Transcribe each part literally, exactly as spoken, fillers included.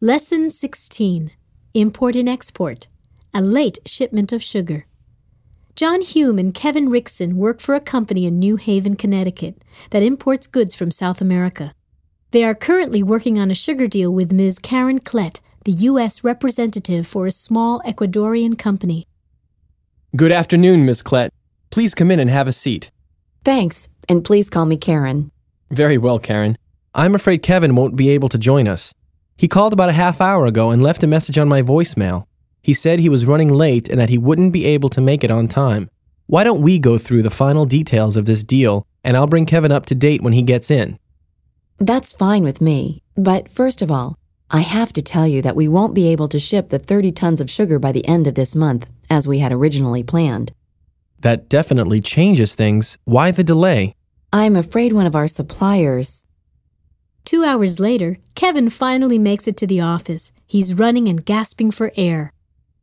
Lesson sixteen. Import and Export. A late shipment of sugar. John Hume and Kevin Rickson work for a company in New Haven, Connecticut, that imports goods from South America. They are currently working on a sugar deal with Miz Karen Klett, the U S representative for a small Ecuadorian company. Good afternoon, Miz Klett. Please come in and have a seat. Thanks, and please call me Karen. Very well, Karen. I'm afraid Kevin won't be able to join us. He called about a half hour ago and left a message on my voicemail. He said he was running late and that he wouldn't be able to make it on time. Why don't we go through the final details of this deal, and I'll bring Kevin up to date when he gets in. That's fine with me, but first of all, I have to tell you that we won't be able to ship the thirty tons of sugar by the end of this month, as we had originally planned. That definitely changes things. Why the delay? I'm afraid one of our suppliers... Two hours later, Kevin finally makes it to the office. He's running and gasping for air.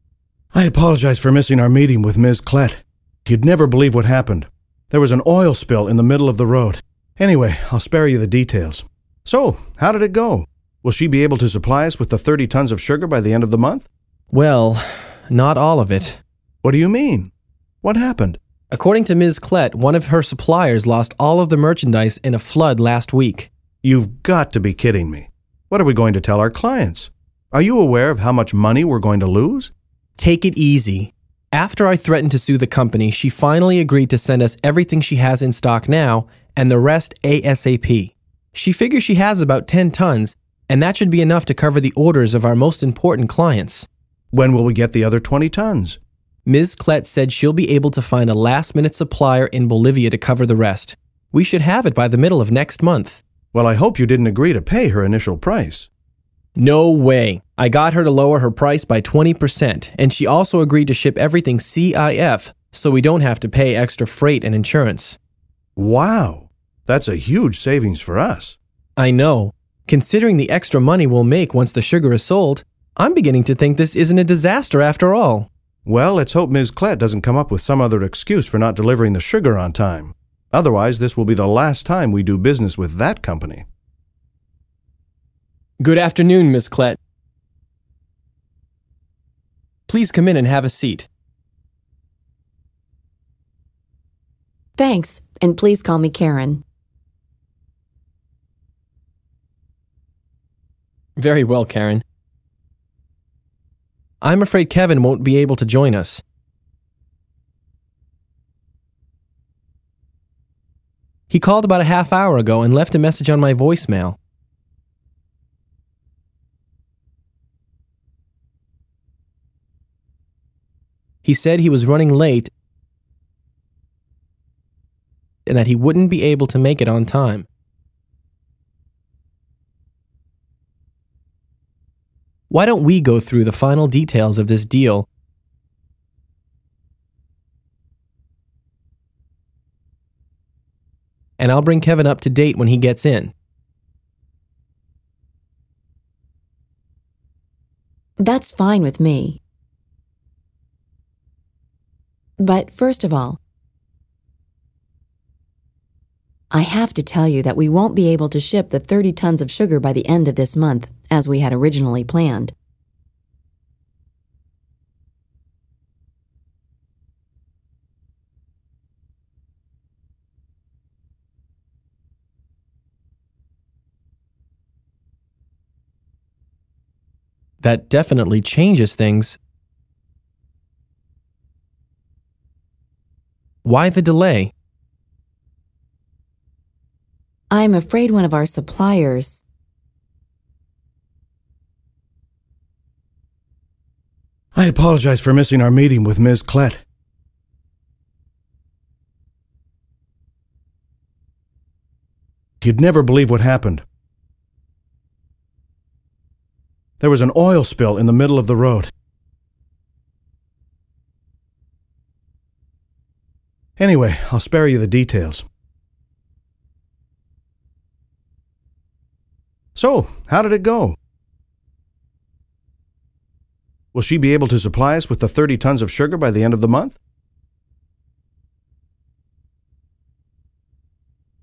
I apologize for missing our meeting with Miz Klett. You'd never believe what happened. There was an oil spill in the middle of the road. Anyway, I'll spare you the details. So, how did it go? Will she be able to supply us with the thirty tons of sugar by the end of the month? Well, not all of it. What do you mean? What happened? According to Miz Klett, one of her suppliers lost all of the merchandise in a flood last week. You've got to be kidding me. What are we going to tell our clients? Are you aware of how much money we're going to lose? Take it easy. After I threatened to sue the company, she finally agreed to send us everything she has in stock now and the rest ASAP. She figures she has about ten tons, and that should be enough to cover the orders of our most important clients. When will we get the other twenty tons? Miz Klett said she'll be able to find a last-minute supplier in Bolivia to cover the rest. We should have it by the middle of next month. Well, I hope you didn't agree to pay her initial price. No way. I got her to lower her price by twenty percent, and she also agreed to ship everything C I F, so we don't have to pay extra freight and insurance. Wow, that's a huge savings for us. I know. Considering the extra money we'll make once the sugar is sold, I'm beginning to think this isn't a disaster after all. Well, let's hope Miz Klett doesn't come up with some other excuse for not delivering the sugar on time. Otherwise, this will be the last time we do business with that company. Good afternoon, Miz Klett. Please come in and have a seat. Thanks, and please call me Karen. Very well, Karen. I'm afraid Kevin won't be able to join us. He called about a half hour ago and left a message on my voicemail. He said he was running late and that he wouldn't be able to make it on time. Why don't we go through the final details of this deal, and I'll bring Kevin up to date when he gets in. That's fine with me. But first of all, I have to tell you that we won't be able to ship the thirty tons of sugar by the end of this month, as we had originally planned. That definitely changes things. Why the delay? I'm afraid one of our suppliers... I apologize for missing our meeting with Miz Klett. You'd never believe what happened. There was an oil spill in the middle of the road. Anyway, I'll spare you the details. So, how did it go? Will she be able to supply us with the thirty tons of sugar by the end of the month?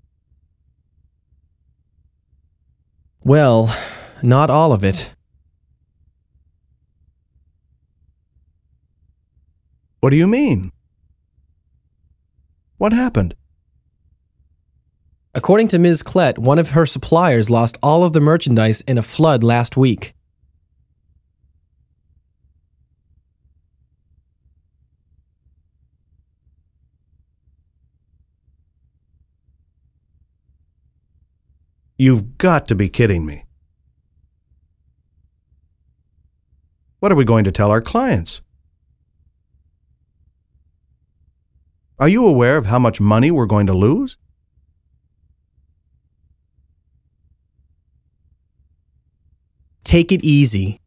Well, not all of it. What do you mean? What happened? According to Miz Klett, one of her suppliers lost all of the merchandise in a flood last week. You've got to be kidding me. What are we going to tell our clients? Are you aware of how much money we're going to lose? Take it easy.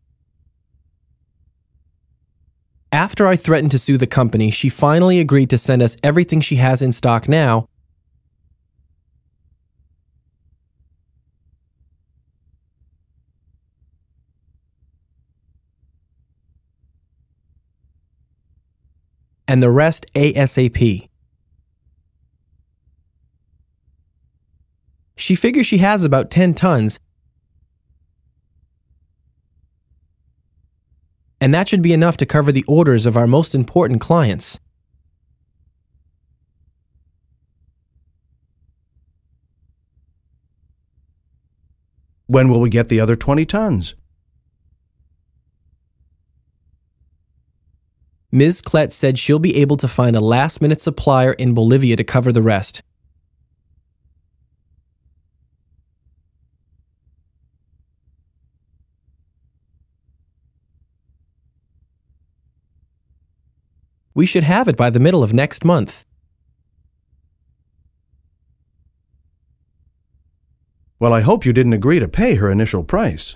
After I threatened to sue the company, she finally agreed to send us everything she has in stock now. And the rest ASAP. She figures she has about ten tons, and that should be enough to cover the orders of our most important clients. When will we get the other twenty tons? Miz Klett said she'll be able to find a last-minute supplier in Bolivia to cover the rest. We should have it by the middle of next month. Well, I hope you didn't agree to pay her initial price.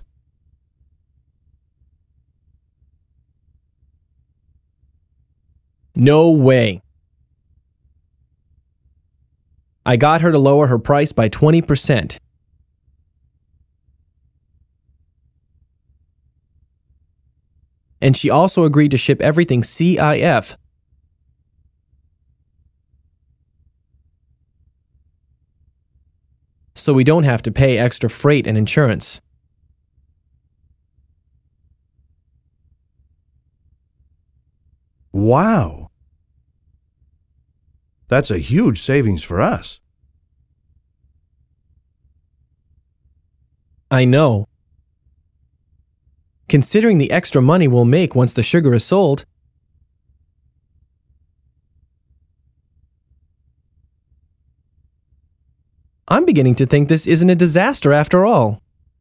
No way. I got her to lower her price by twenty percent. And she also agreed to ship everything C I F. So we don't have to pay extra freight and insurance. Wow! That's a huge savings for us. I know. Considering the extra money we'll make once the sugar is sold. I'm beginning to think this isn't a disaster after all.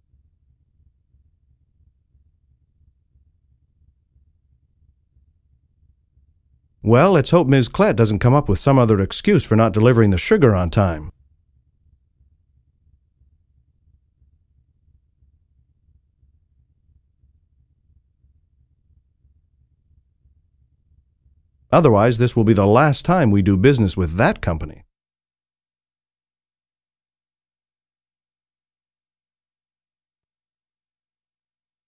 Well, let's hope Miz Klett doesn't come up with some other excuse for not delivering the sugar on time. Otherwise, this will be the last time we do business with that company.